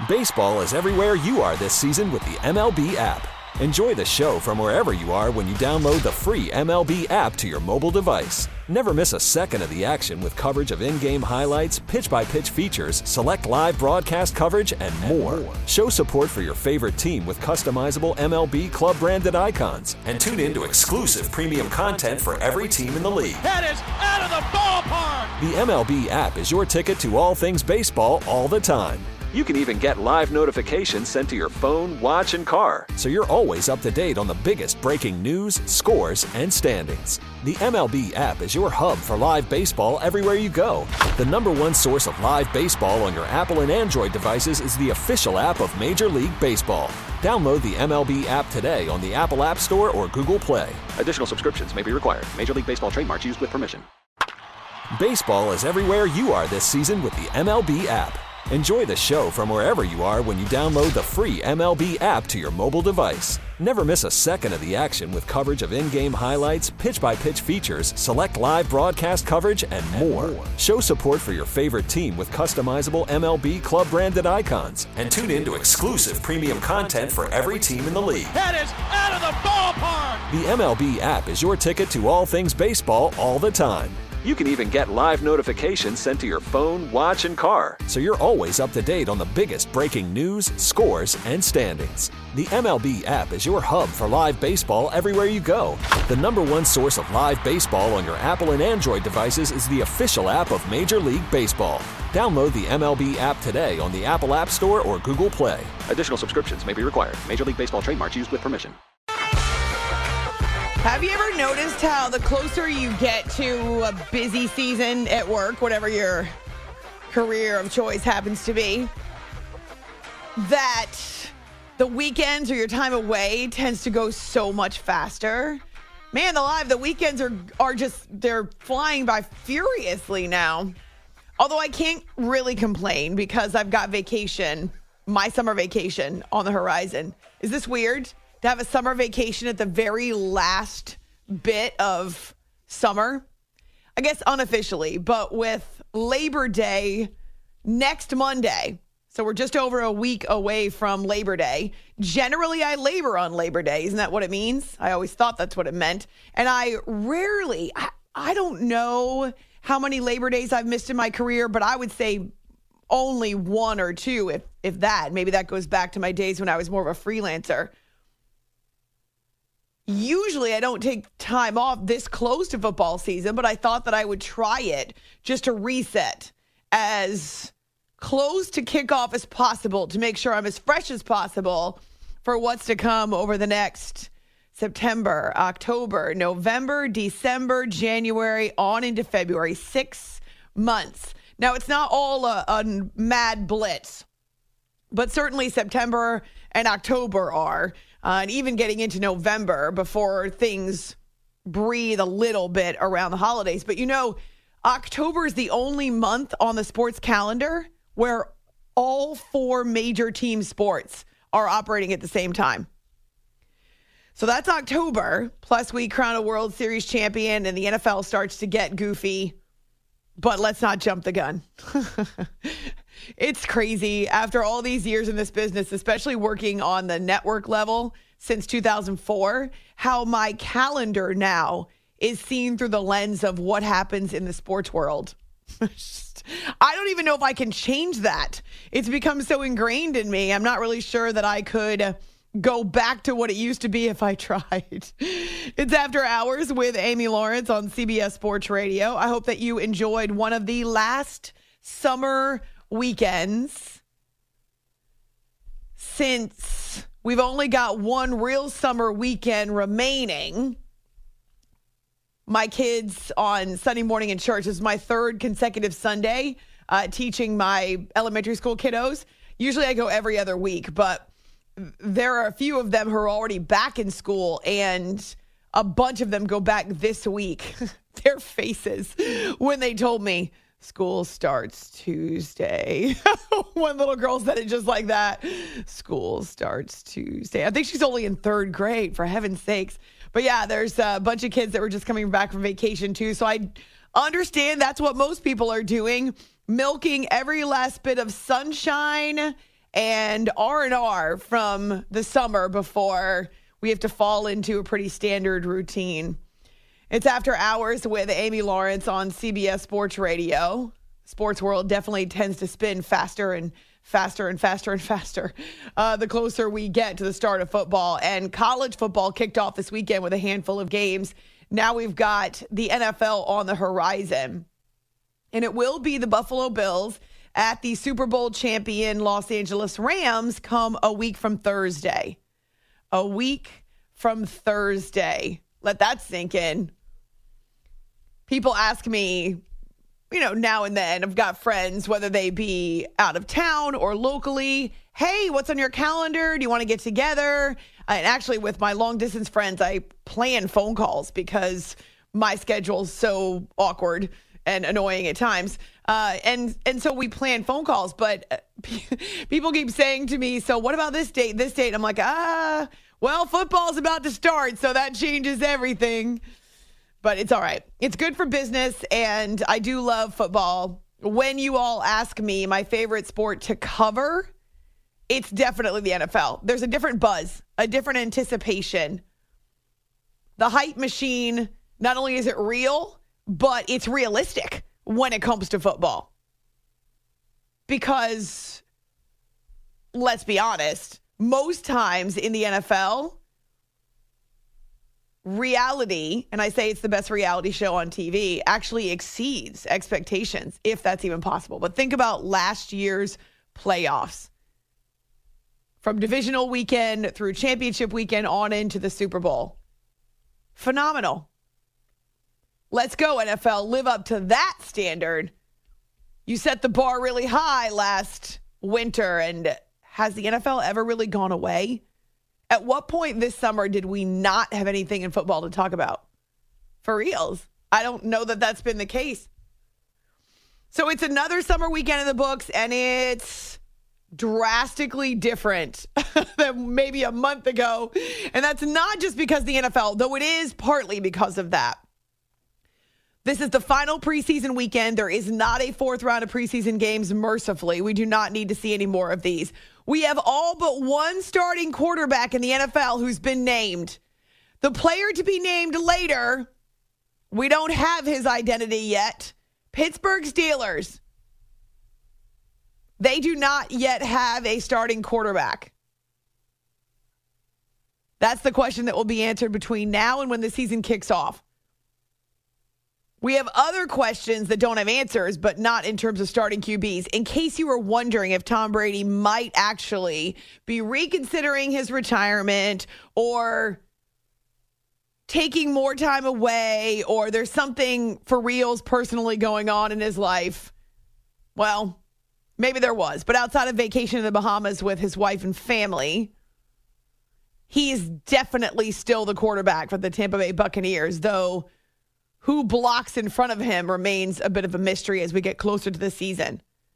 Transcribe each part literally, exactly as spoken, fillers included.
Baseball is everywhere you are this season with the M L B app. Enjoy the show from wherever you are when you download the free M L B app to your mobile device. Never miss a second of the action with coverage of in-game highlights, pitch-by-pitch features, select live broadcast coverage, and more. Show support for your favorite team with customizable M L B club-branded icons. And tune in to exclusive premium content for every team in the league. That is out of the ballpark! The M L B app is your ticket to all things baseball all the time. You can even get live notifications sent to your phone, watch, and car, so you're always up to date on the biggest breaking news, scores, and standings. The M L B app is your hub for live baseball everywhere you go. The number one source of live baseball on your Apple and Android devices is the official app of Major League Baseball. Download the M L B app today on the Apple App Store or Google Play. Additional subscriptions may be required. Major League Baseball trademarks used with permission. Baseball is everywhere you are this season with the M L B app. Enjoy the show from wherever you are when you download the free M L B app to your mobile device. Never miss a second of the action with coverage of in-game highlights, pitch-by-pitch features, select live broadcast coverage, and more. Show support for your favorite team with customizable M L B club-branded icons. And tune in to exclusive premium content for every team in the league. That is out of the ballpark! The M L B app is your ticket to all things baseball all the time. You can even get live notifications sent to your phone, watch, and car, so you're always up to date on the biggest breaking news, scores, and standings. The M L B app is your hub for live baseball everywhere you go. The number one source of live baseball on your Apple and Android devices is the official app of Major League Baseball. Download the M L B app today on the Apple App Store or Google Play. Additional subscriptions may be required. Major League Baseball trademarks used with permission. Have you ever noticed how the closer you get to a busy season at work, whatever your career of choice happens to be, that the weekends or your time away tends to go so much faster? Man alive, the weekends are, are just, they're flying by furiously now. Although I can't really complain because I've got vacation, my summer vacation on the horizon. Is this weird? To have a summer vacation at the very last bit of summer? I guess unofficially, but with Labor Day next Monday. So we're just over a week away from Labor Day. Generally, I labor on Labor Day. Isn't that what it means? I always thought that's what it meant. And I rarely, I, I don't know how many Labor Days I've missed in my career, but I would say only one or two, if, if that. Maybe that goes back to my days when I was more of a freelancer. Usually I don't take time off this close to football season, but I thought that I would try it just to reset as close to kickoff as possible to make sure I'm as fresh as possible for what's to come over the next September, October, November, December, January, on into February. Six months. Now, it's not all a, a mad blitz, but certainly September and October are. Uh, and even getting into November before things breathe a little bit around the holidays. But you know, October is the only month on the sports calendar where all four major team sports are operating at the same time. So that's October, plus we crown a World Series champion and the N F L starts to get goofy. But let's not jump the gun. It's crazy after all these years in this business, especially working on the network level since two thousand four, how my calendar now is seen through the lens of what happens in the sports world. I don't even know if I can change that. It's become so ingrained in me. I'm not really sure that I could go back to what it used to be if I tried. It's After Hours with Amy Lawrence on C B S Sports Radio. I hope that you enjoyed one of the last summer weekends since we've only got one real summer weekend remaining. My kids on Sunday morning in church. This is my third consecutive Sunday uh, teaching my elementary school kiddos. Usually I go every other week, but there are a few of them who are already back in school, and a bunch of them go back this week. Their faces when they told me school starts Tuesday. One little girl said it just like that. School starts Tuesday. I think she's only in third grade, for heaven's sakes. But yeah, there's a bunch of kids that were just coming back from vacation too. So I understand that's what most people are doing, milking every last bit of sunshine and R and R from the summer before we have to fall into a pretty standard routine. It's After Hours with Amy Lawrence on C B S Sports Radio. Sports world definitely tends to spin faster and faster and faster and faster uh, the closer we get to the start of football. And college football kicked off this weekend with a handful of games. Now we've got the N F L on the horizon. And it will be the Buffalo Bills at the Super Bowl champion Los Angeles Rams come a week from Thursday. A week from Thursday. Let that sink in. People ask me, you know, now and then, I've got friends, whether they be out of town or locally. Hey, what's on your calendar? Do you want to get together? And actually, with my long distance friends, I plan phone calls because my schedule's so awkward and annoying at times. Uh, and and so we plan phone calls. But people keep saying to me, so what about this date, this date? I'm like, ah, well, football's about to start, so that changes everything. But it's all right. It's good for business, and I do love football. When you all ask me my favorite sport to cover, it's definitely the N F L. There's a different buzz, a different anticipation. The hype machine, not only is it real, but it's realistic when it comes to football. Because, let's be honest, most times in the N F L, reality, and I say it's the best reality show on T V, actually exceeds expectations, if that's even possible. But think about last year's playoffs. From divisional weekend through championship weekend on into the Super Bowl. Phenomenal. Let's go, N F L. Live up to that standard. You set the bar really high last winter, and has the N F L ever really gone away? At what point this summer did we not have anything in football to talk about? For reals. I don't know that that's been the case. So it's another summer weekend in the books, and it's drastically different than maybe a month ago. And that's not just because the N F L, though it is partly because of that. This is the final preseason weekend. There is not a fourth round of preseason games, mercifully. We do not need to see any more of these. We have all but one starting quarterback in the N F L who's been named. The player to be named later, we don't have his identity yet. Pittsburgh Steelers. They do not yet have a starting quarterback. That's the question that will be answered between now and when the season kicks off. We have other questions that don't have answers, but not in terms of starting Q Bs. In case you were wondering if Tom Brady might actually be reconsidering his retirement or taking more time away, or there's something for reals personally going on in his life. Well, maybe there was, but outside of vacation in the Bahamas with his wife and family, he is definitely still the quarterback for the Tampa Bay Buccaneers, though who blocks in front of him remains a bit of a mystery as we get closer to the season.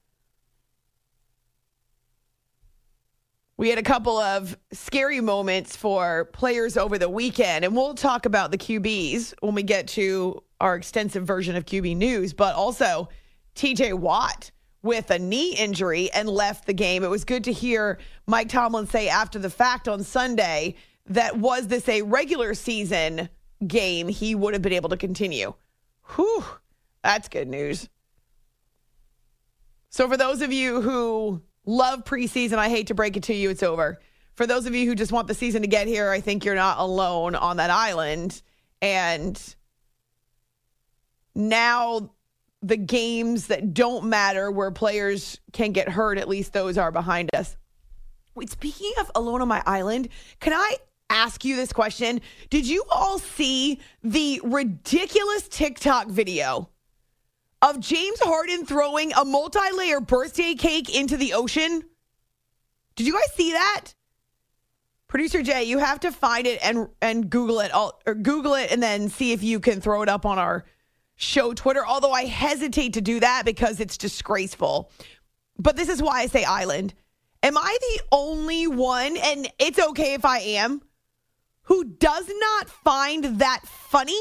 We had a couple of scary moments for players over the weekend, and we'll talk about the Q Bs when we get to our extensive version of Q B news, but also T J Watt with a knee injury and left the game. It was good to hear Mike Tomlin say after the fact on Sunday that was this a regular season game, he would have been able to continue. Whew, that's good news. So for those of you who love preseason, I hate to break it to you, it's over. For those of you who just want the season to get here, I think you're not alone on that island. And now the games that don't matter where players can get hurt, at least those are behind us. Wait, speaking of alone on my island, can I ask you this question? Did you all see the ridiculous TikTok video of James Harden throwing a multi-layer birthday cake into the ocean? Did you guys see that? Producer Jay, you have to find it and and Google it, all, or Google it and then see if you can throw it up on our show Twitter, although I hesitate to do that because it's disgraceful. But this is why I say island. Am I the only one, and it's okay if I am, who does not find that funny?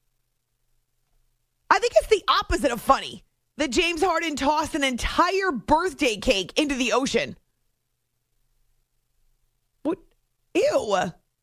I think it's the opposite of funny that James Harden tossed an entire birthday cake into the ocean. Ew.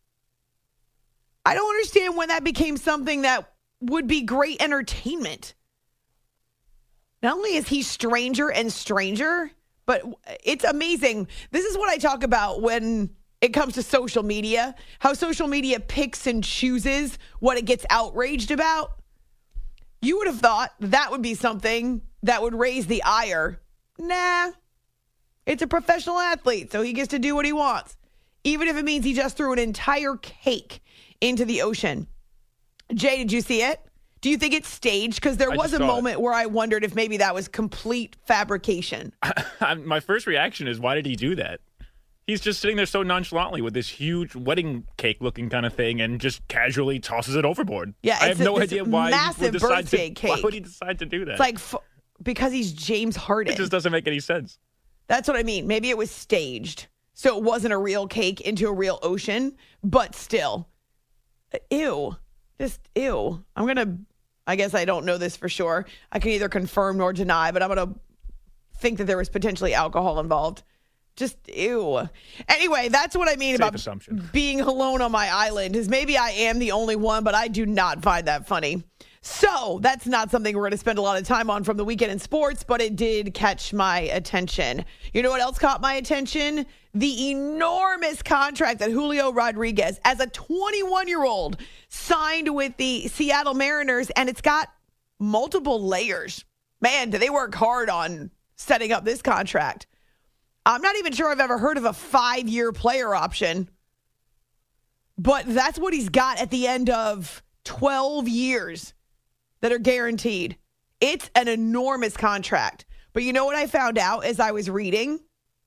I don't understand when that became something that would be great entertainment. Not only is he stranger and stranger, but it's amazing. This is what I talk about when it comes to social media, how social media picks and chooses what it gets outraged about. You would have thought that would be something that would raise the ire. Nah, it's a professional athlete, so he gets to do what he wants, even if it means he just threw an entire cake into the ocean. Jay, did you see it? Do you think it's staged? Because there I was a moment it. where I wondered if maybe that was complete fabrication. My first reaction is, why did he do that? He's just sitting there so nonchalantly with this huge wedding cake looking kind of thing and just casually tosses it overboard. Yeah, I have a, no idea why massive he would decide birthday to, cake. Why would he decide to do that? It's like, f- because he's James Harden. It just doesn't make any sense. That's what I mean. Maybe it was staged, so it wasn't a real cake into a real ocean, but still. Ew. Just ew. I'm going to, I guess I don't know this for sure. I can neither confirm nor deny, but I'm going to think that there was potentially alcohol involved. Just ew. Anyway, that's what I mean Safe about assumption. Being alone on my island, is maybe I am the only one, but I do not find that funny. So that's not something we're going to spend a lot of time on from the weekend in sports, but it did catch my attention. You know what else caught my attention? The enormous contract that Julio Rodriguez, as a twenty-one-year-old, signed with the Seattle Mariners, and it's got multiple layers. Man, do they work hard on setting up this contract. I'm not even sure I've ever heard of a five-year player option, but that's what he's got at the end of twelve years that are guaranteed. It's an enormous contract. But you know what I found out as I was reading?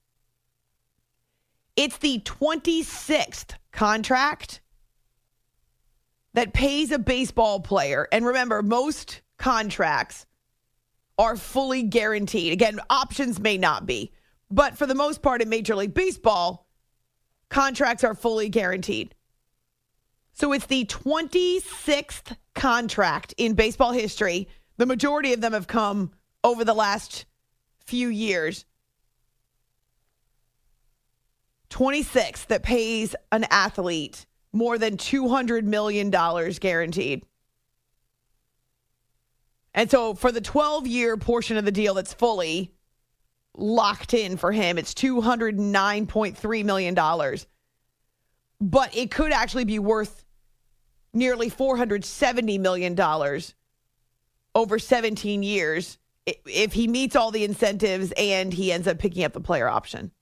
It's the twenty-sixth contract that pays a baseball player. And remember, most contracts are fully guaranteed. Again, options may not be. But for the most part in Major League Baseball, contracts are fully guaranteed. So it's the twenty-sixth contract in baseball history. The majority of them have come over the last few years. twenty-six that pays an athlete more than two hundred million dollars guaranteed. And so for the twelve-year portion of the deal that's fully locked in for him, it's two hundred nine point three million dollars. But it could actually be worth nearly four hundred seventy million dollars over seventeen years if he meets all the incentives and he ends up picking up the player option.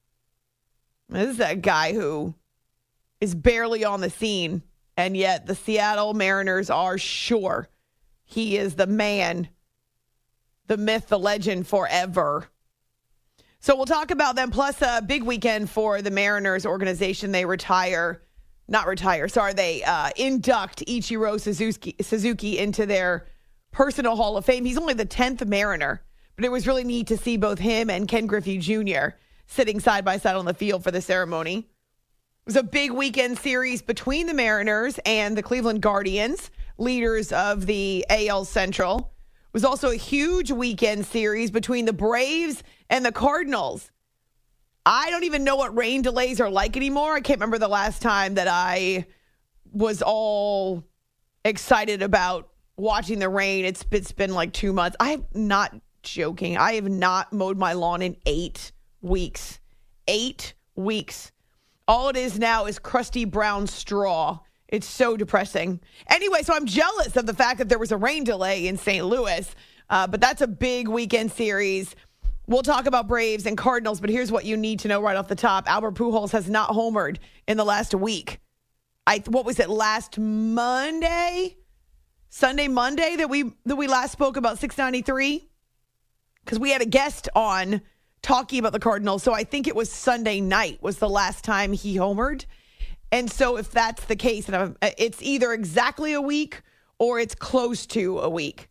This is a guy who is barely on the scene, and yet the Seattle Mariners are sure he is the man, the myth, the legend forever. So we'll talk about them, plus a big weekend for the Mariners organization. They retire, not retire, sorry, they uh, induct Ichiro Suzuki, Suzuki into their personal Hall of Fame. He's only the tenth Mariner, but it was really neat to see both him and Ken Griffey Junior sitting side by side on the field for the ceremony. It was a big weekend series between the Mariners and the Cleveland Guardians, leaders of the A L Central. It was also a huge weekend series between the Braves and the Cardinals. I don't even know what rain delays are like anymore. I can't remember the last time that I was all excited about watching the rain. It's, it's been like two months. I'm not joking. I have not mowed my lawn in eight weeks. Eight weeks. All it is now is crusty brown straw. It's so depressing. Anyway, so I'm jealous of the fact that there was a rain delay in Saint Louis, uh, but that's a big weekend series. We'll talk about Braves and Cardinals, but here's what you need to know right off the top. Albert Pujols has not homered in the last week. I what was it, last Monday? Sunday, Monday that we that we last spoke about six ninety-three? Because we had a guest on talking about the Cardinals, so I think it was Sunday night was the last time he homered. And so if that's the case, and it's either exactly a week or it's close to a week.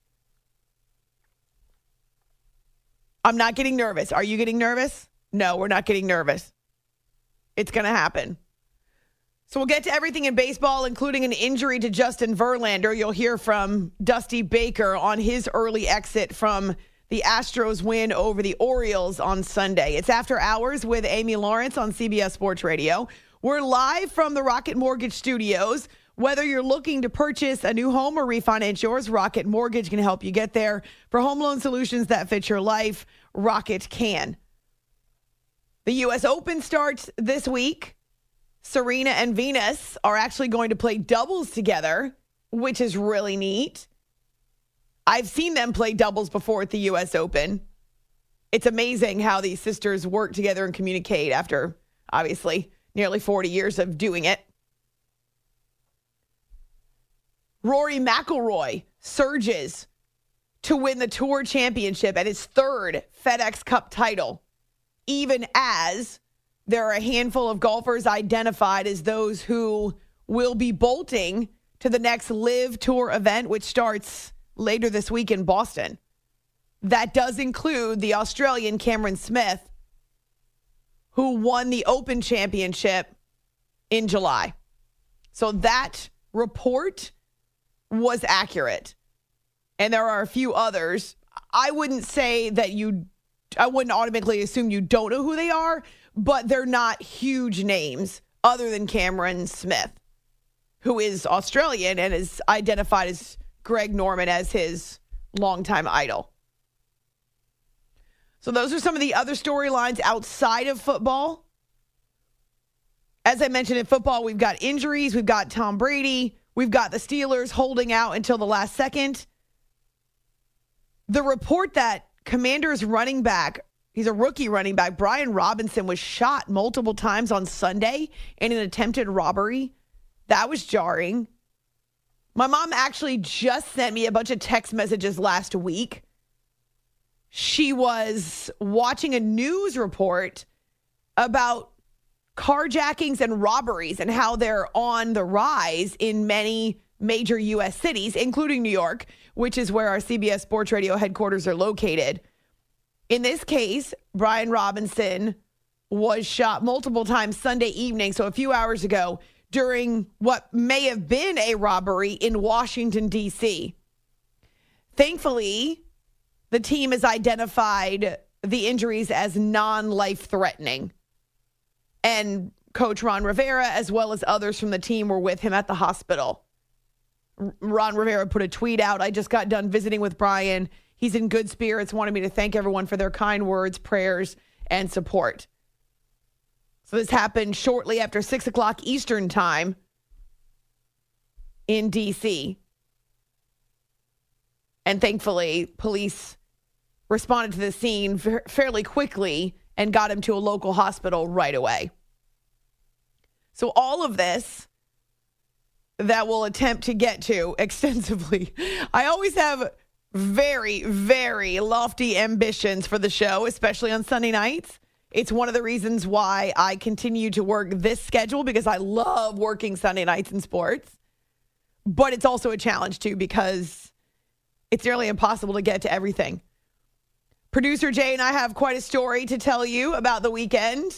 I'm not getting nervous. Are you getting nervous? No, we're not getting nervous. It's going to happen. So we'll get to everything in baseball, including an injury to Justin Verlander. You'll hear from Dusty Baker on his early exit from the Astros win over the Orioles on Sunday. It's After Hours with Amy Lawrence on C B S Sports Radio. We're live from the Rocket Mortgage Studios. Whether you're looking to purchase a new home or refinance yours, Rocket Mortgage can help you get there. For home loan solutions that fit your life, Rocket can. The U S Open starts this week. Serena and Venus are actually going to play doubles together, which is really neat. I've seen them play doubles before at the U S Open. It's amazing how these sisters work together and communicate after, obviously, nearly forty years of doing it. Rory McIlroy surges to win the Tour Championship at his third FedEx Cup title, even as there are a handful of golfers identified as those who will be bolting to the next LIV Tour event, which starts later this week in Boston. That does include the Australian Cameron Smith, who won the Open Championship in July. So that report was accurate. And there are a few others. I wouldn't say that you, I wouldn't automatically assume you don't know who they are, but they're not huge names other than Cameron Smith, who is Australian and is identified as Greg Norman as his longtime idol. So those are some of the other storylines outside of football. As I mentioned, in football, we've got injuries. We've got Tom Brady. We've got the Steelers holding out until the last second. The report that Commanders running back, he's a rookie running back, Brian Robinson, was shot multiple times on Sunday in an attempted robbery. That was jarring. My mom actually just sent me a bunch of text messages last week. She was watching a news report about carjackings and robberies and how they're on the rise in many major U S cities, including New York, which is where our C B S Sports Radio headquarters are located. In this case, Brian Robinson was shot multiple times Sunday evening, so a few hours ago, during what may have been a robbery in Washington, D C. Thankfully, the team has identified the injuries as non-life-threatening. And Coach Ron Rivera, as well as others from the team, were with him at the hospital. Ron Rivera put a tweet out. I just got done visiting with Brian. He's in good spirits, wanted me to thank everyone for their kind words, prayers, and support. So this happened shortly after six o'clock Eastern time in D C. And thankfully, police responded to the scene fa- fairly quickly and got him to a local hospital right away. So all of this that we'll attempt to get to extensively. I always have very, very lofty ambitions for the show, especially on Sunday nights. It's one of the reasons why I continue to work this schedule, because I love working Sunday nights in sports. But it's also a challenge, too, because it's nearly impossible to get to everything. Producer Jay and I have quite a story to tell you about the weekend.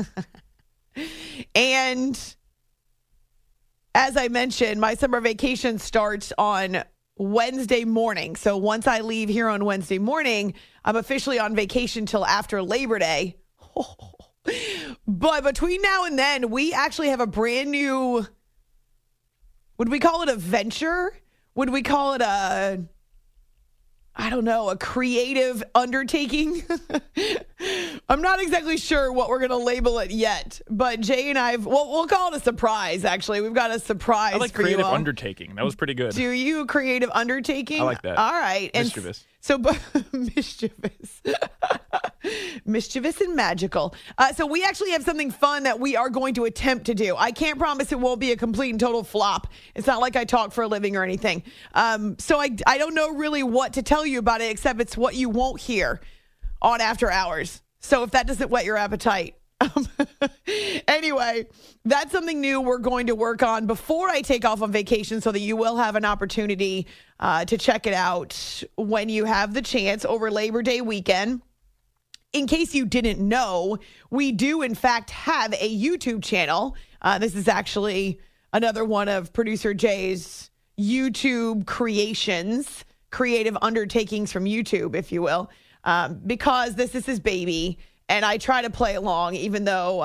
And as I mentioned, my summer vacation starts on Wednesday morning. So once I leave here on Wednesday morning, I'm officially on vacation till after Labor Day. But between now and then, we actually have a brand new, would we call it a venture? Would we call it a, I don't know, a creative undertaking? I'm not exactly sure what we're going to label it yet, but Jay and I, well, we'll call it a surprise, actually. We've got a surprise I like for you creative all. undertaking. That was pretty good. Do you creative undertaking? I like that. All right. Mischievous. And so, but mischievous. Mischievous and magical. Uh, so we actually have something fun that we are going to attempt to do. I can't promise it won't be a complete and total flop. It's not like I talk for a living or anything. Um, so I, I don't know really what to tell you about it, except it's what you won't hear on After Hours. So if that doesn't whet your appetite. Um, anyway, that's something new we're going to work on before I take off on vacation, so that you will have an opportunity uh, to check it out when you have the chance over Labor Day weekend. In case you didn't know, we do, in fact, have a YouTube channel. Uh, this is actually another one of Producer Jay's YouTube creations, creative undertakings from YouTube, if you will, um, because this is his baby. And I try to play along, even though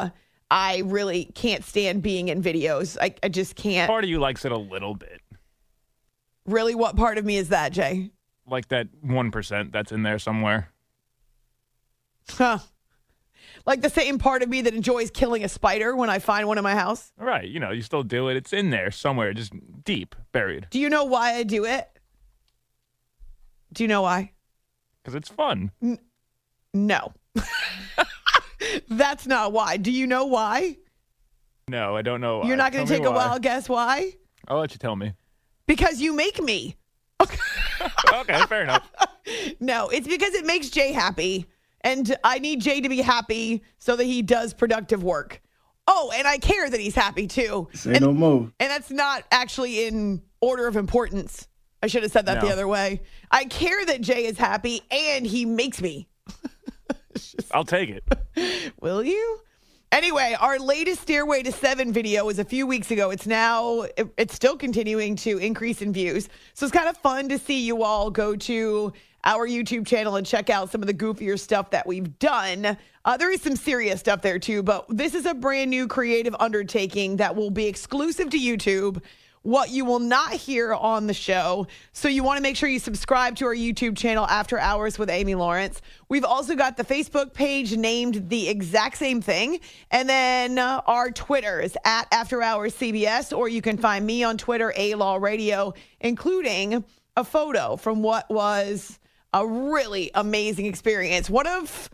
I really can't stand being in videos. I, I just can't. Part of you likes it a little bit. Really, what part of me is that, Jay? Like that one percent that's in there somewhere. Huh. Like the same part of me that enjoys killing a spider when I find one in my house? Right. You know, you still do it. It's in there somewhere, just deep, buried. Do you know why I do it? Do you know why? Because it's fun. N- no. That's not why. Do you know why? No, I don't know why. You're not going to take a wild guess why? I'll let you tell me. Because you make me. Okay, fair enough. No, it's because it makes Jay happy. And I need Jay to be happy so that he does productive work. Oh, and I care that he's happy too. Say and, no more. And that's not actually in order of importance. I should have said that no. the other way. I care that Jay is happy and he makes me. Just, I'll take it. Will you? Anyway, our latest Stairway to Seven video was a few weeks ago. It's now, it, it's still continuing to increase in views. So it's kind of fun to see you all go to our YouTube channel and check out some of the goofier stuff that we've done. Uh, there is some serious stuff there too, but this is a brand new creative undertaking that will be exclusive to YouTube. What you will not hear on the show. So you want to make sure you subscribe to our YouTube channel, After Hours with Amy Lawrence. We've also got the Facebook page named the exact same thing. And then uh, our Twitter is at After Hours C B S, or you can find me on Twitter, A Law Radio, including a photo from what was a really amazing experience. One of,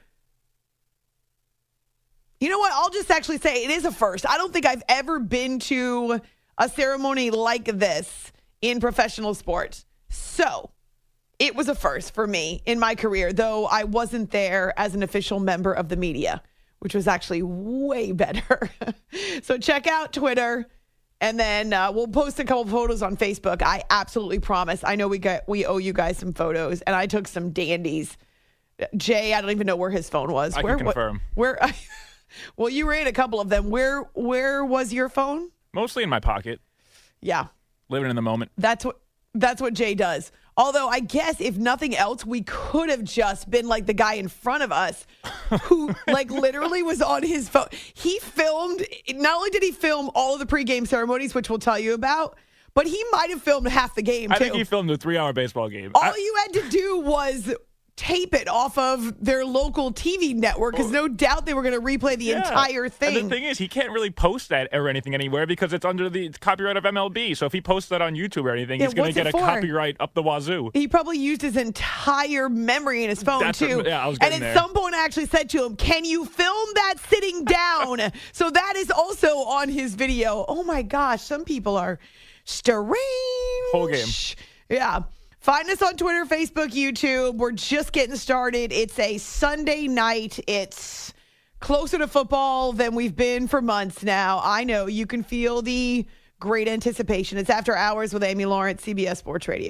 you know what? I'll just actually say it is a first. I don't think I've ever been to a ceremony like this in professional sports. So it was a first for me in my career, though I wasn't there as an official member of the media, which was actually way better. So check out Twitter, and then uh, we'll post a couple photos on Facebook. I absolutely promise. I know we got we owe you guys some photos, and I took some dandies. Jay, I don't even know where his phone was. I where, can confirm. What, where? Well, you ran a couple of them. Where Where was your phone? Mostly in my pocket. Yeah. Living in the moment. That's what that's what Jay does. Although I guess if nothing else, we could have just been like the guy in front of us who like literally was on his phone. He filmed, not only did he film all of the pregame ceremonies, which we'll tell you about, but he might have filmed half the game I too. think he filmed a three-hour baseball game. All I, you had to do was tape it off of their local T V network, because no doubt they were going to replay the yeah. entire thing. And the thing is, he can't really post that or anything anywhere because it's under the copyright of M L B. So if he posts that on YouTube or anything, Yeah, he's going to what's get it a for? copyright up the wazoo. He probably used his entire memory in his phone, That's too. what- yeah, I was and getting at there. some point, I actually said to him, can you film that sitting down? So that is also on his video. Oh, my gosh. Some people are strange. Whole game. Yeah. Find us on Twitter, Facebook, YouTube. We're just getting started. It's a Sunday night. It's closer to football than we've been for months now. I know you can feel the great anticipation. It's After Hours with Amy Lawrence, C B S Sports Radio.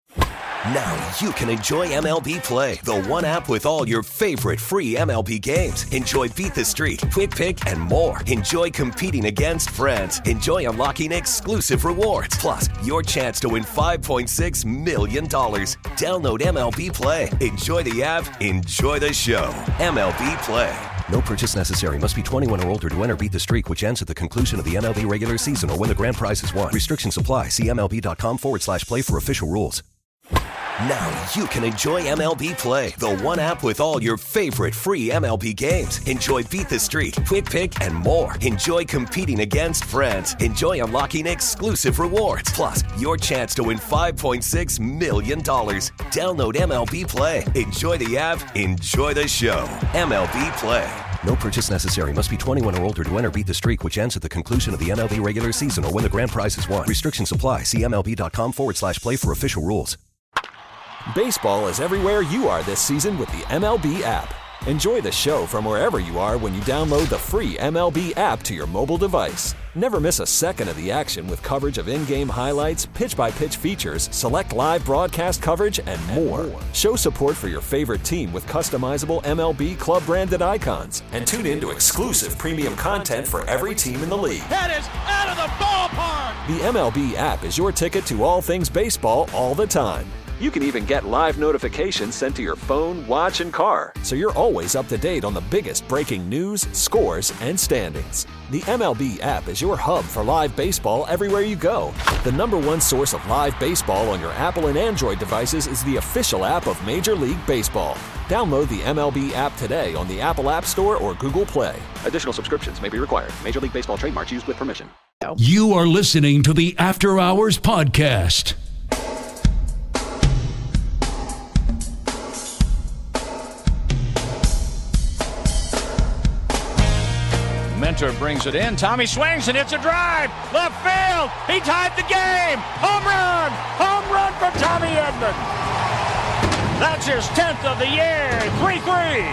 Now you can enjoy M L B Play, the one app with all your favorite free M L B games. Enjoy Beat the Streak, Quick Pick, and more. Enjoy competing against friends. Enjoy unlocking exclusive rewards. Plus, your chance to win five point six million dollars. Download M L B Play. Enjoy the app. Enjoy the show. M L B Play. No purchase necessary. Must be twenty-one or older to enter Beat the Streak, which ends at the conclusion of the M L B regular season or when the grand prize is won. Restrictions apply. See MLB.com forward slash play for official rules. Now you can enjoy M L B Play, the one app with all your favorite free M L B games. Enjoy Beat the Streak, Quick Pick, and more. Enjoy competing against friends. Enjoy unlocking exclusive rewards. Plus, your chance to win five point six million dollars. Download M L B Play. Enjoy the app. Enjoy the show. M L B Play. No purchase necessary. Must be twenty-one or older to enter Beat the Streak, which ends at the conclusion of the M L B regular season or when the grand prize is won. Restrictions apply. See MLB.com forward slash play for official rules. Baseball is everywhere you are this season with the M L B app. Enjoy the show from wherever you are when you download the free M L B app to your mobile device. Never miss a second of the action with coverage of in-game highlights, pitch-by-pitch features, select live broadcast coverage, and more. Show support for your favorite team with customizable M L B club-branded icons. And tune in to exclusive premium content for every team in the league. That is out of the ballpark. The M L B app is your ticket to all things baseball all the time. You can even get live notifications sent to your phone, watch, and car, so you're always up to date on the biggest breaking news, scores, and standings. The M L B app is your hub for live baseball everywhere you go. The number one source of live baseball on your Apple and Android devices is the official app of Major League Baseball. Download the M L B app today on the Apple App Store or Google Play. Additional subscriptions may be required. Major League Baseball trademarks used with permission. You are listening to the After Hours Podcast. Minter brings it in. Tommy swings and hits a drive. Left field. He tied the game. Home run. Home run for Tommy Edman. That's his tenth of the year. three three.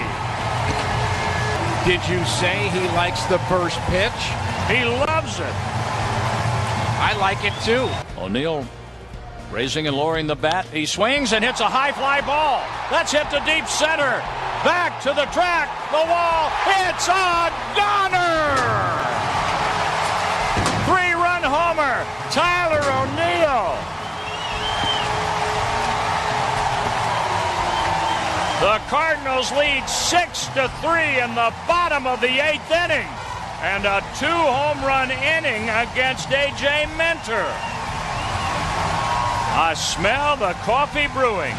Did you say he likes the first pitch? He loves it. I like it too. O'Neill raising and lowering the bat. He swings and hits a high fly ball. That's hit to deep center. Back to the track, the wall, it's a goner! Three-run homer, Tyler O'Neill. The Cardinals lead six to three in the bottom of the eighth inning, and a two-home run inning against A J Minter. I smell the coffee brewing.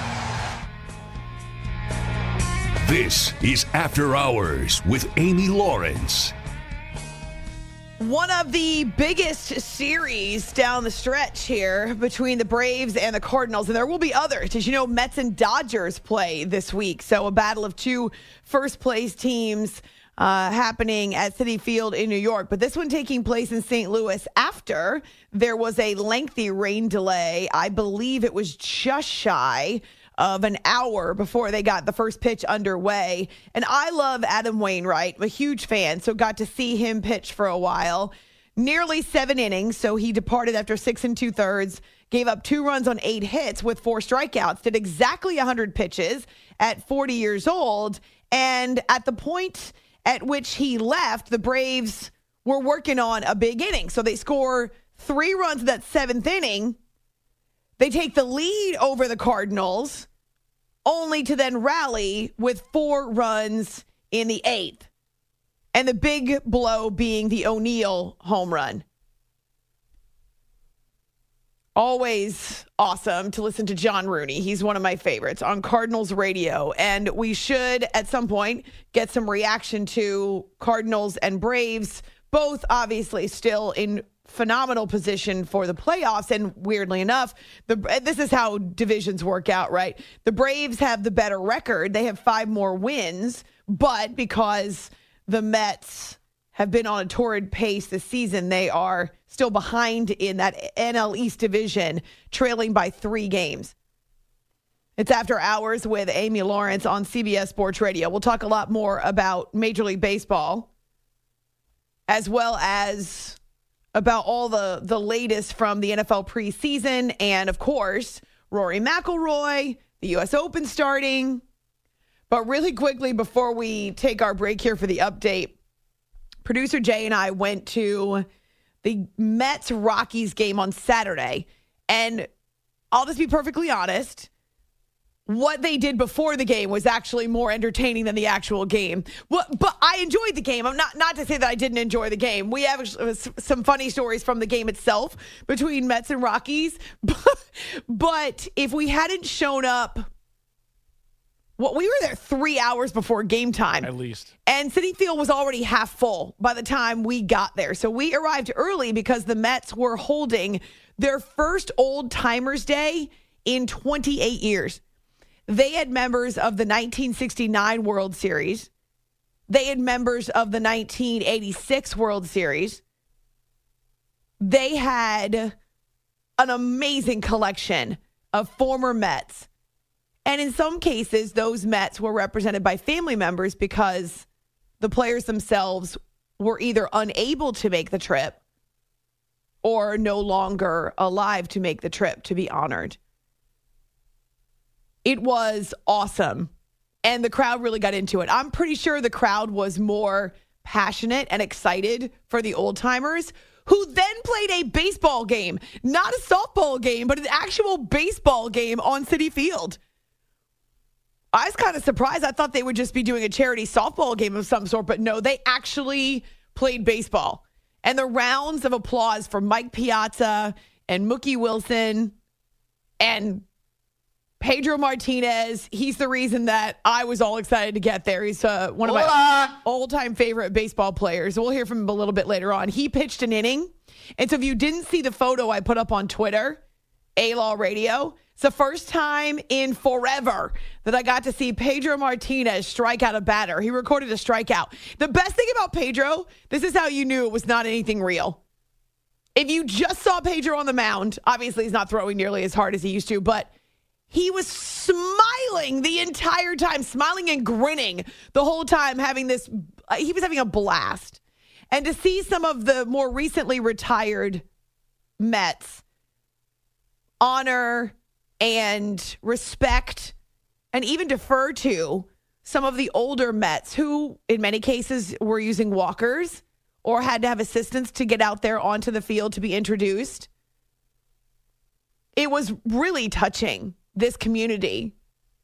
This is After Hours with Amy Lawrence. One of the biggest series down the stretch here between the Braves and the Cardinals, and there will be others. As you know, Mets and Dodgers play this week, so a battle of two first-place teams uh, happening at Citi Field in New York. But this one taking place in Saint Louis after there was a lengthy rain delay. I believe it was just shy of an hour before they got the first pitch underway. And I love Adam Wainwright. I'm a huge fan, so got to see him pitch for a while. Nearly seven innings, so he departed after six and two-thirds, gave up two runs on eight hits with four strikeouts, did exactly one hundred pitches at forty years old. And at the point at which he left, the Braves were working on a big inning. So they score three runs in that seventh inning. They take the lead over the Cardinals, only to then rally with four runs in the eighth. And the big blow being the O'Neill home run. Always awesome to listen to John Rooney. He's one of my favorites on Cardinals radio. And we should, at some point, get some reaction to Cardinals and Braves, both obviously still in phenomenal position for the playoffs. And weirdly enough, the this is how divisions work out, right? The Braves have the better record. They have five more wins, but because the Mets have been on a torrid pace this season, they are still behind in that N L East division, trailing by three games. It's After Hours with Amy Lawrence on C B S Sports Radio. We'll talk a lot more about Major League Baseball, as well as about all the, the latest from the N F L preseason. And, of course, Rory McIlroy, the U S Open starting. But really quickly, before we take our break here for the update, producer Jay and I went to the Mets-Rockies game on Saturday. And I'll just be perfectly honest, what they did before the game was actually more entertaining than the actual game. Well, but I enjoyed the game. I'm not not to say that I didn't enjoy the game. We have some funny stories from the game itself between Mets and Rockies. But if we hadn't shown up, well, we were there three hours before game time. At least. And Citi Field was already half full by the time we got there. So we arrived early because the Mets were holding their first Old Timers Day in twenty-eight years. They had members of the nineteen sixty-nine World Series. They had members of the nineteen eighty-six World Series. They had an amazing collection of former Mets. And in some cases, those Mets were represented by family members because the players themselves were either unable to make the trip or no longer alive to make the trip to be honored. It was awesome, and the crowd really got into it. I'm pretty sure the crowd was more passionate and excited for the old timers, who then played a baseball game, not a softball game, but an actual baseball game on Citi Field. I was kind of surprised. I thought they would just be doing a charity softball game of some sort, but no, they actually played baseball. And the rounds of applause for Mike Piazza and Mookie Wilson and Pedro Martinez, he's the reason that I was all excited to get there. He's uh, one of my all-time favorite baseball players. We'll hear from him a little bit later on. He pitched an inning. And so if you didn't see the photo I put up on Twitter, A-Law Radio, it's the first time in forever that I got to see Pedro Martinez strike out a batter. He recorded a strikeout. The best thing about Pedro, this is how you knew it was not anything real. If you just saw Pedro on the mound, obviously he's not throwing nearly as hard as he used to, but he was smiling the entire time, smiling and grinning the whole time, having this, uh, he was having a blast. And to see some of the more recently retired Mets honor and respect and even defer to some of the older Mets who, in many cases, were using walkers or had to have assistance to get out there onto the field to be introduced. It was really touching. This community,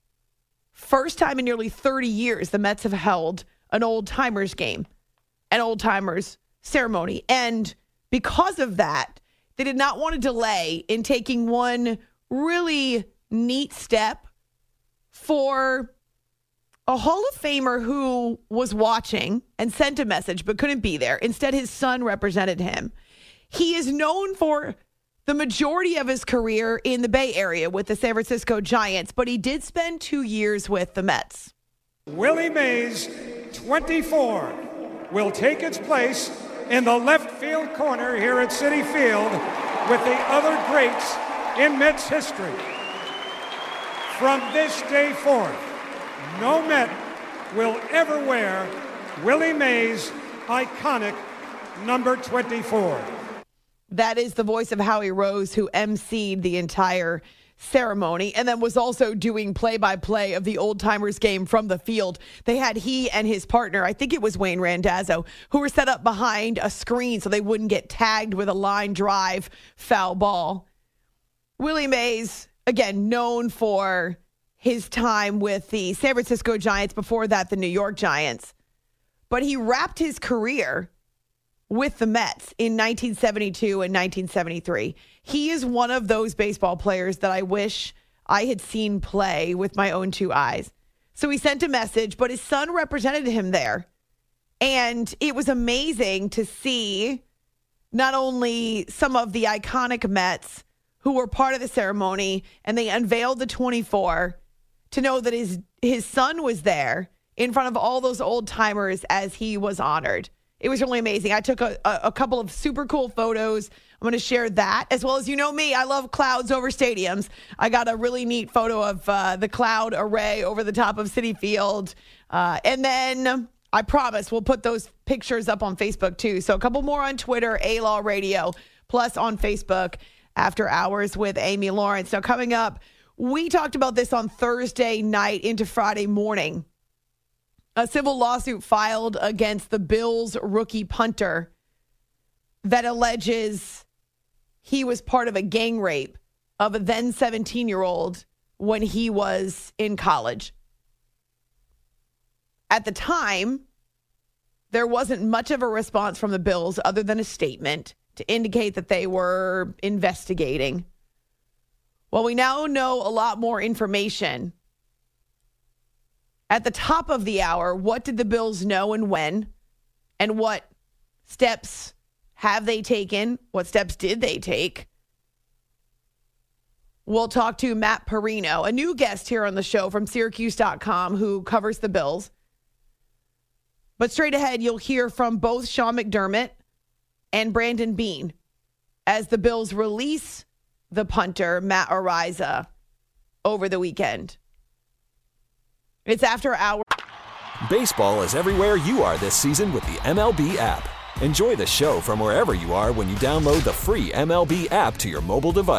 first time in nearly thirty years, the Mets have held an old-timers game, an old-timers ceremony. And because of that, they did not want to delay in taking one really neat step for a Hall of Famer who was watching and sent a message but couldn't be there. Instead, his son represented him. He is known for the majority of his career in the Bay Area with the San Francisco Giants, but he did spend two years with the Mets. Willie Mays, twenty-four, will take its place in the left field corner here at Citi Field with the other greats in Mets history. From this day forth, no Met will ever wear Willie Mays' iconic number twenty-four. That is the voice of Howie Rose, who emceed the entire ceremony and then was also doing play-by-play of the old-timers game from the field. They had he and his partner, I think it was Wayne Randazzo, who were set up behind a screen so they wouldn't get tagged with a line drive foul ball. Willie Mays, again, known for his time with the San Francisco Giants, before that the New York Giants. But he wrapped his career with the Mets in nineteen seventy-two and nineteen seventy-three. He is one of those baseball players that I wish I had seen play with my own two eyes. So he sent a message, but his son represented him there. And it was amazing to see not only some of the iconic Mets who were part of the ceremony, and they unveiled the twenty-four, to know that his his son was there in front of all those old timers as he was honored. It was really amazing. I took a, a, a couple of super cool photos. I'm going to share that, as well as, you know me, I love clouds over stadiums. I got a really neat photo of uh, the cloud array over the top of Citi Field. Uh, and then I promise we'll put those pictures up on Facebook too. So a couple more on Twitter, A-Law Radio, plus on Facebook, After Hours with Amy Lawrence. Now coming up, we talked about this on Thursday night into Friday morning. A civil lawsuit filed against the Bills rookie punter that alleges he was part of a gang rape of a then seventeen-year-old when he was in college. At the time, there wasn't much of a response from the Bills other than a statement to indicate that they were investigating. Well, we now know a lot more information. At the top of the hour, what did the Bills know and when? And what steps have they taken? What steps did they take? We'll talk to Matt Perino, a new guest here on the show from Syracuse dot com, who covers the Bills. But straight ahead, you'll hear from both Sean McDermott and Brandon Beane as the Bills release the punter, Matt Araiza, over the weekend. It's After Hours. Baseball is everywhere you are this season with the M L B app. Enjoy the show from wherever you are when you download the free M L B app to your mobile device.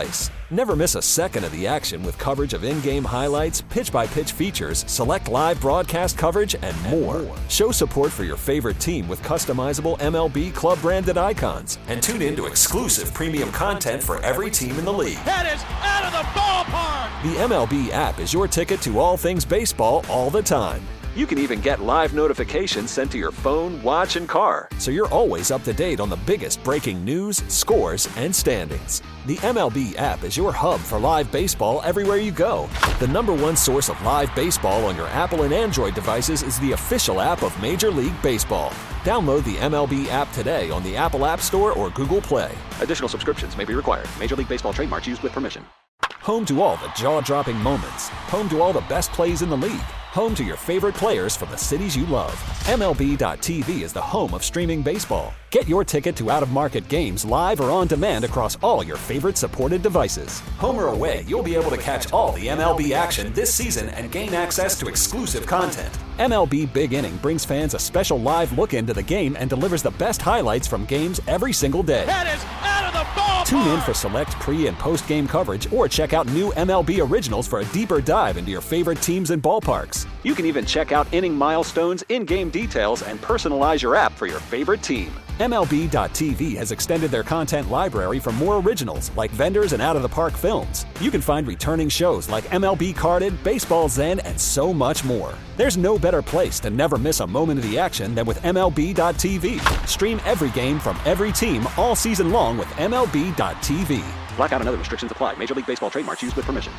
Never miss a second of the action with coverage of in-game highlights, pitch-by-pitch features, select live broadcast coverage, and more. Show support for your favorite team with customizable M L B club-branded icons. And tune in to exclusive premium content for every team in the league. That is out of the ballpark! The M L B app is your ticket to all things baseball all the time. You can even get live notifications sent to your phone, watch, and car, so you're always up to date on the biggest breaking news, scores, and standings. The M L B app is your hub for live baseball everywhere you go. The number one source of live baseball on your Apple and Android devices is the official app of Major League Baseball. Download the M L B app today on the Apple App Store or Google Play. Additional subscriptions may be required. Major League Baseball trademarks used with permission. Home to all the jaw-dropping moments. Home to all the best plays in the league. Home to your favorite players from the cities you love. M L B dot T V is the home of streaming baseball. Get your ticket to out-of-market games live or on demand across all your favorite supported devices. Home or away, you'll be able to catch all the M L B action this season and gain access to exclusive content. M L B Big Inning brings fans a special live look into the game and delivers the best highlights from games every single day. That is out of the ballpark! Tune in for select pre- and post-game coverage or check out new M L B originals for a deeper dive into your favorite teams and ballparks. You can even check out inning milestones, in-game details, and personalize your app for your favorite team. M L B dot T V has extended their content library for more originals like vendors and out-of-the-park films. You can find returning shows like M L B Carded, Baseball Zen, and so much more. There's no better place to never miss a moment of the action than with M L B dot T V. Stream every game from every team all season long with M L B dot T V. Blackout and other restrictions apply. Major League Baseball trademarks used with permission.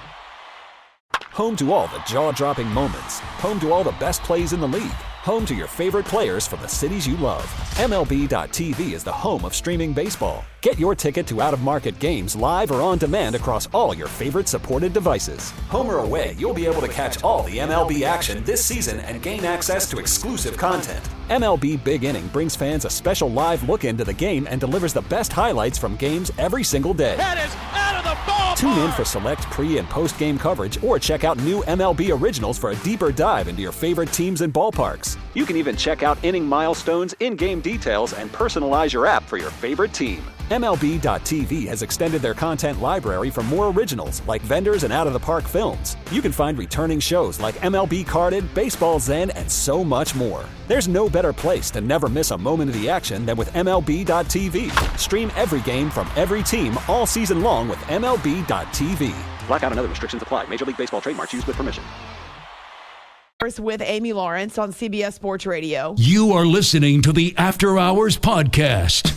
Home to all the jaw-dropping moments. Home to all the best plays in the league. Home to your favorite players from the cities you love. M L B dot T V is the home of streaming baseball. Get your ticket to out-of-market games live or on demand across all your favorite supported devices. Home or away, you'll be able to catch all the M L B action this season and gain access to exclusive content. M L B Big Inning brings fans a special live look into the game and delivers the best highlights from games every single day. That is out of the ballpark! Tune in for select pre- and post-game coverage or check out new M L B originals for a deeper dive into your favorite teams and ballparks. You can even check out inning milestones, in-game details, and personalize your app for your favorite team. M L B dot T V has extended their content library for more originals like vendors and out-of-the-park films. You can find returning shows like M L B Carded, Baseball Zen, and so much more. There's no better place to never miss a moment of the action than with M L B dot T V. Stream every game from every team all season long with M L B dot T V. Blackout and other restrictions apply. Major League Baseball trademarks used with permission. With Amy Lawrence on C B S Sports Radio. You are listening to the After Hours Podcast.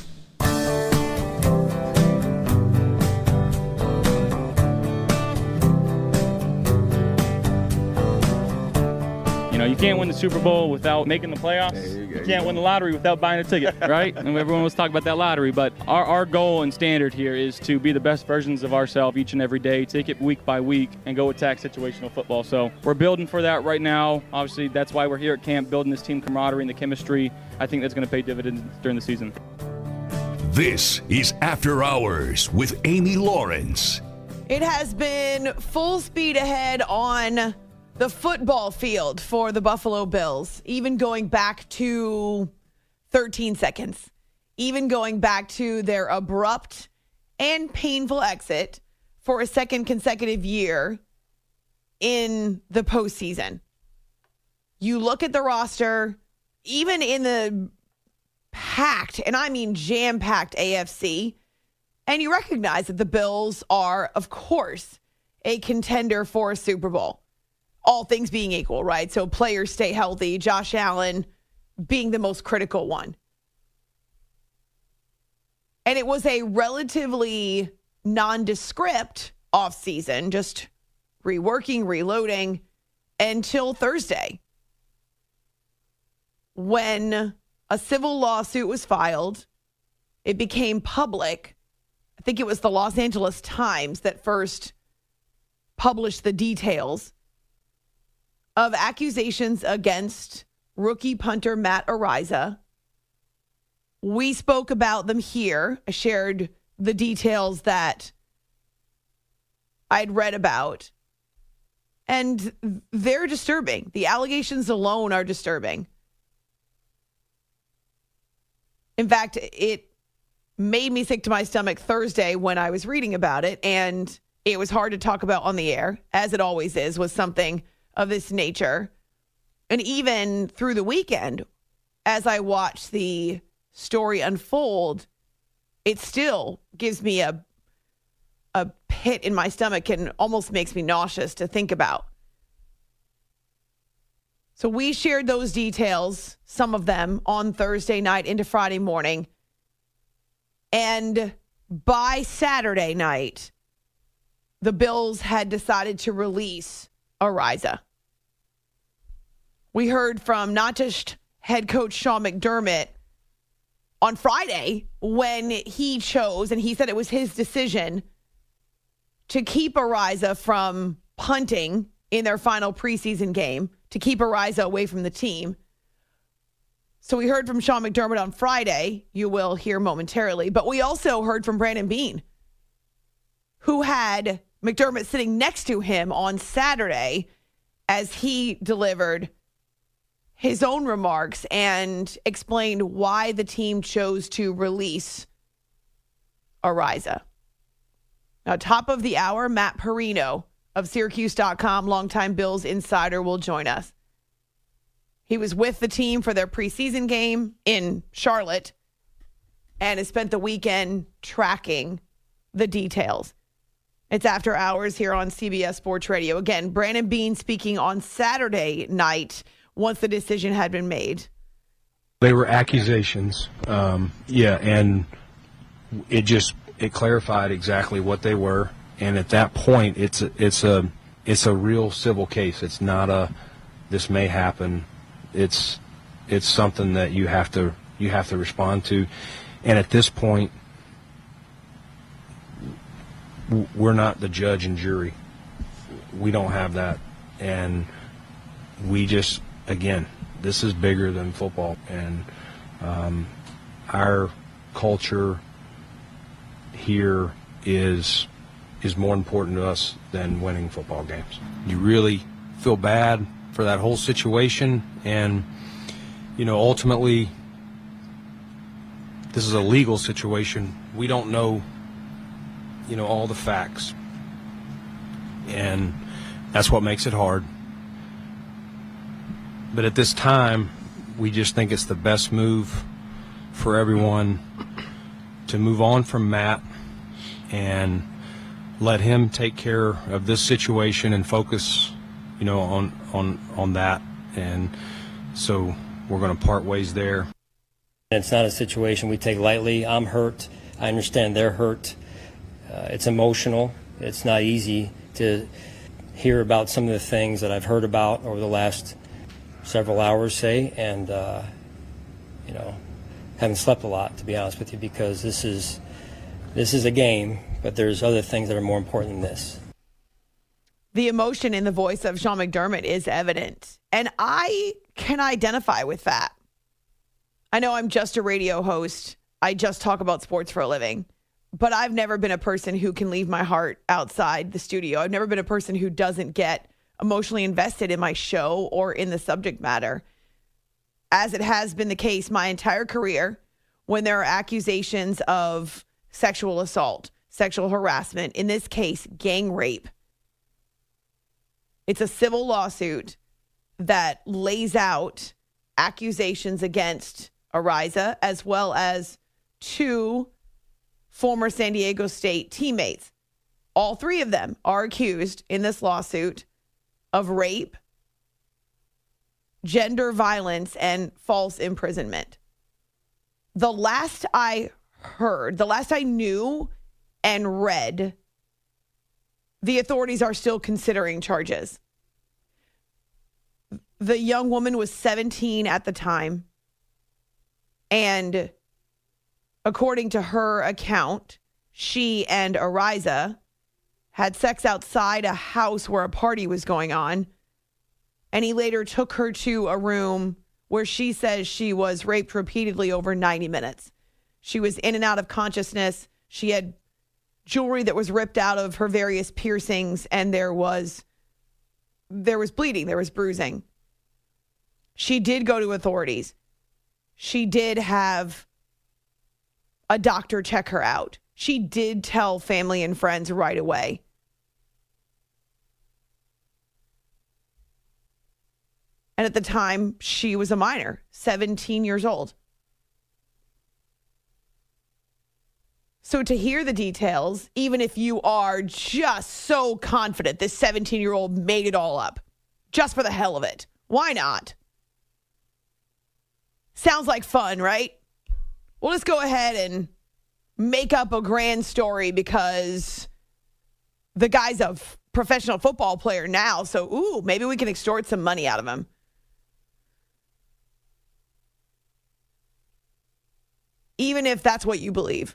You know, you can't win the Super Bowl without making the playoffs. You, go, you can't you win the lottery without buying a ticket, right? And everyone was talking about that lottery. But our, our goal and standard here is to be the best versions of ourselves each and every day, take it week by week, and go attack situational football. So we're building for that right now. Obviously, that's why we're here at camp, building this team camaraderie and the chemistry. I think that's going to pay dividends during the season. This is After Hours with Amy Lawrence. It has been full speed ahead on the football field for the Buffalo Bills, even going back to thirteen seconds, even going back to their abrupt and painful exit for a second consecutive year in the postseason. You look at the roster, even in the packed, and I mean jam-packed A F C, and you recognize that the Bills are, of course, a contender for a Super Bowl. All things being equal, right? So players stay healthy, Josh Allen being the most critical one. And it was a relatively nondescript offseason, just reworking, reloading, until Thursday, when a civil lawsuit was filed. It became public. I think it was the Los Angeles Times that first published the details of accusations against rookie punter Matt Araiza. We spoke about them here. I shared the details that I'd read about. And they're disturbing. The allegations alone are disturbing. In fact, it made me sick to my stomach Thursday when I was reading about it, and it was hard to talk about on the air, as it always is with something of this nature. And even through the weekend, as I watched the story unfold, it still gives me a a pit in my stomach and almost makes me nauseous to think about. So we shared those details, some of them, on Thursday night into Friday morning. And by Saturday night, the Bills had decided to release Araiza. We heard from not just head coach Sean McDermott on Friday when he chose, and he said it was his decision to keep Araiza from punting in their final preseason game, to keep Araiza away from the team. So we heard from Sean McDermott on Friday, you will hear momentarily, but we also heard from Brandon Beane, who had McDermott sitting next to him on Saturday as he delivered his own remarks and explained why the team chose to release Araiza. Now, top of the hour, Matt Perino of Syracuse dot com, longtime Bills insider, will join us. He was with the team for their preseason game in Charlotte and has spent the weekend tracking the details. It's After Hours here on C B S Sports Radio. Again, Brandon Beane speaking on Saturday night once the decision had been made. They were accusations, um, yeah, and it just it clarified exactly what they were. And at that point, it's a, it's a it's a real civil case. It's not a this may happen. It's it's something that you have to you have to respond to. And at this point, we're not the judge and jury. We don't have that, and we just again, this is bigger than football, and um, our culture here is. is more important to us than winning football games. You really feel bad for that whole situation, and, you know, ultimately, this is a legal situation. We don't know, you know, all the facts, and that's what makes it hard. But at this time, we just think it's the best move for everyone to move on from Matt and let him take care of this situation and focus, you know, on on on that. And so we're going to part ways there. It's not a situation we take lightly. I'm hurt. I understand they're hurt. Uh, it's emotional. It's not easy to hear about some of the things that I've heard about over the last several hours, say, and, uh, you know, haven't slept a lot, to be honest with you, because this is this is a game. But there's other things that are more important than this. The emotion in the voice of Sean McDermott is evident, and I can identify with that. I know I'm just a radio host. I just talk about sports for a living, but I've never been a person who can leave my heart outside the studio. I've never been a person who doesn't get emotionally invested in my show or in the subject matter, as it has been the case my entire career when there are accusations of sexual assault, sexual harassment, in this case, gang rape. It's a civil lawsuit that lays out accusations against Araiza as well as two former San Diego State teammates. All three of them are accused in this lawsuit of rape, gender violence, and false imprisonment. The last I heard, the last I knew and read, the authorities are still considering charges. The young woman was seventeen at the time, and according to her account, she and Araiza had sex outside a house where a party was going on, and he later took her to a room where she says she was raped repeatedly over ninety minutes. She was in and out of consciousness. She had jewelry that was ripped out of her various piercings, and there was there was bleeding, there was bruising. She did go to authorities. She did have a doctor check her out. She did tell family and friends right away. And at the time, she was a minor, seventeen years old. So to hear the details, even if you are just so confident this seventeen-year-old made it all up, just for the hell of it, why not? Sounds like fun, right? We'll just go ahead and make up a grand story because the guy's a f- professional football player now, so ooh, maybe we can extort some money out of him. Even if that's what you believe.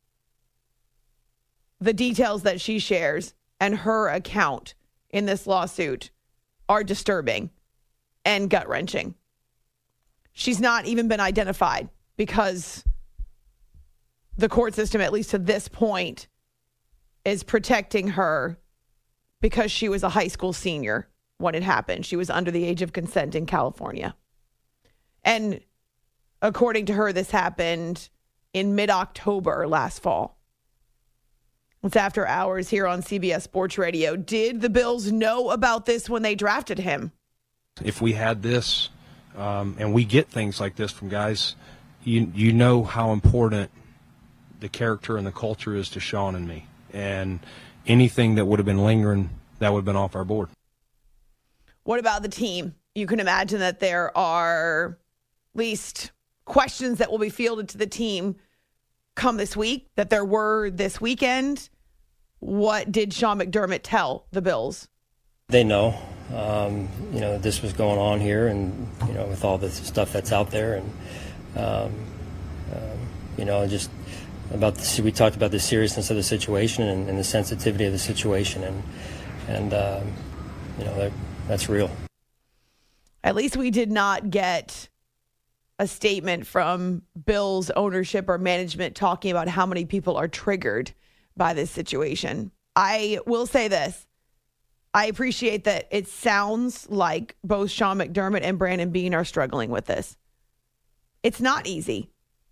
The details that she shares and her account in this lawsuit are disturbing and gut-wrenching. She's not even been identified because the court system, at least to this point, is protecting her because she was a high school senior when it happened. She was under the age of consent in California. And according to her, this happened in mid-October last fall. It's After Hours here on C B S Sports Radio. Did the Bills know about this when they drafted him? If we had this, um, and we get things like this from guys, you you know how important the character and the culture is to Sean and me. And anything that would have been lingering, that would have been off our board. What about the team? You can imagine that there are at least questions that will be fielded to the team come this week, that there were this weekend. What did Sean McDermott tell the Bills? They know, um, you know, this was going on here, and you know, with all the stuff that's out there, and um, um, you know, just about the, we talked about the seriousness of the situation and, and the sensitivity of the situation, and and um, you know, that, that's real. At least we did not get a statement from Bills ownership or management talking about how many people are triggered by this situation. I will say this. I appreciate that it sounds like both Sean McDermott and Brandon Beane are struggling with this. It's not easy.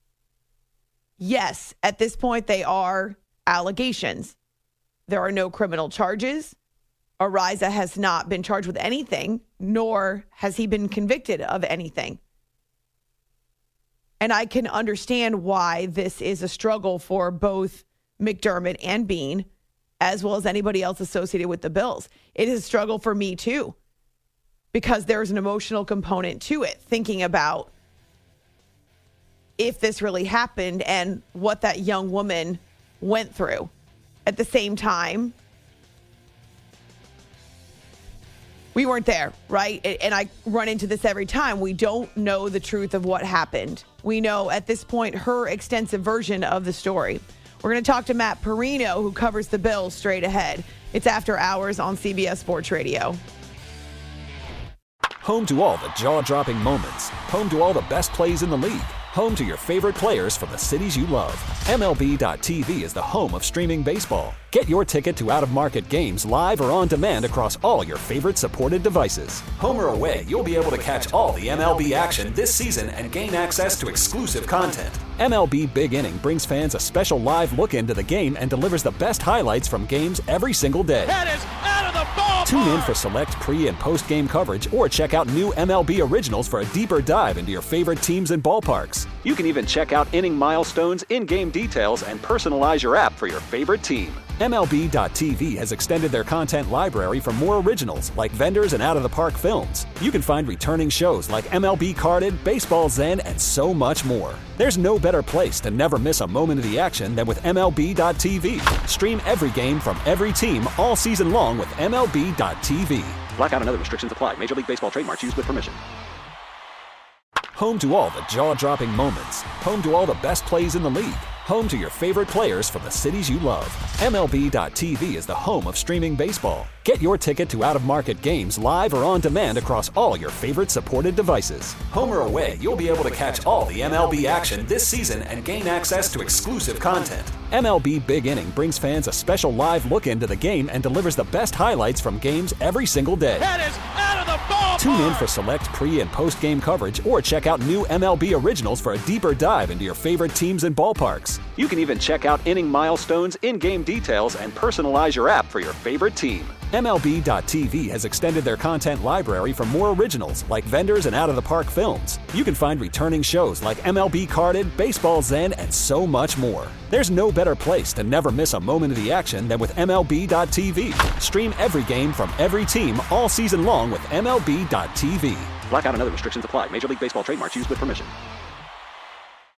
Yes, at this point, they are allegations. There are no criminal charges. Ariza has not been charged with anything, nor has he been convicted of anything. And I can understand why this is a struggle for both McDermott and Beane, as well as anybody else associated with the Bills. It is a struggle for me too, because there's an emotional component to it, thinking about if this really happened and what that young woman went through. At the same time, we weren't there, right? And I run into this every time. We don't know the truth of what happened. We know at this point her extensive version of the story. We're going to talk to Matt Perino, who covers the Bills, straight ahead. It's After Hours on C B S Sports Radio. Home to all the jaw-dropping moments. Home to all the best plays in the league. Home to your favorite players from the cities you love. M L B dot T V is the home of streaming baseball. Get your ticket to out-of-market games live or on demand across all your favorite supported devices. Home or away, you'll be able to catch all the M L B action this season and gain access to exclusive content. M L B Big Inning brings fans a special live look into the game and delivers the best highlights from games every single day. That is out of the ballpark! Tune in for select pre- and post-game coverage or check out new M L B originals for a deeper dive into your favorite teams and ballparks. You can even check out inning milestones, in-game details, and personalize your app for your favorite team. M L B dot T V has extended their content library for more originals like vendors and out-of-the-park films. You can find returning shows like M L B Carded, Baseball Zen, and so much more. There's no better place to never miss a moment of the action than with M L B dot T V. Stream every game from every team all season long with M L B dot T V. Blackout and other restrictions apply. Major League Baseball trademarks used with permission. Home to all the jaw-dropping moments. Home to all the best plays in the league. Home to your favorite players from the cities you love. M L B dot T V is the home of streaming baseball. Get your ticket to out-of-market games live or on demand across all your favorite supported devices. Home or away, you'll be able to catch all the M L B action this season and gain access to exclusive content. M L B Big Inning brings fans a special live look into the game and delivers the best highlights from games every single day. That is out of the ballpark! Tune in for select pre- and post-game coverage or check out new M L B originals for a deeper dive into your favorite teams and ballparks. You can even check out inning milestones, in-game details, and personalize your app for your favorite team. M L B dot T V has extended their content library for more originals like vendors and out-of-the-park films. You can find returning shows like M L B Carded, Baseball Zen, and so much more. There's no better place to never miss a moment of the action than with M L B dot T V. Stream every game from every team all season long with M L B dot T V. Blackout and other restrictions apply. Major League Baseball trademarks used with permission.